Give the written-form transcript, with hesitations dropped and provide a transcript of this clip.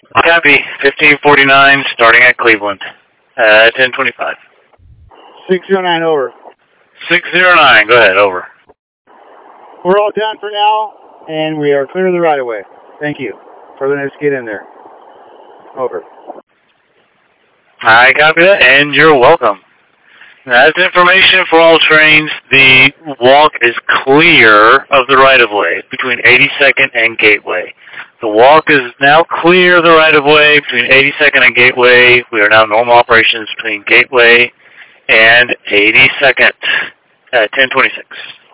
Copy. 1549, starting at Cleveland. 1025. 609, over. 609, go ahead, over. We're all done for now, and we are clear of the right-of-way. Thank you for letting us get in there. Over. I copy that, and you're welcome. That's information for all trains. The walk is clear of the right-of-way between 82nd and Gateway. The walk is now clear of the right-of-way between 82nd and Gateway. We are now normal operations between Gateway and 82nd at 1026.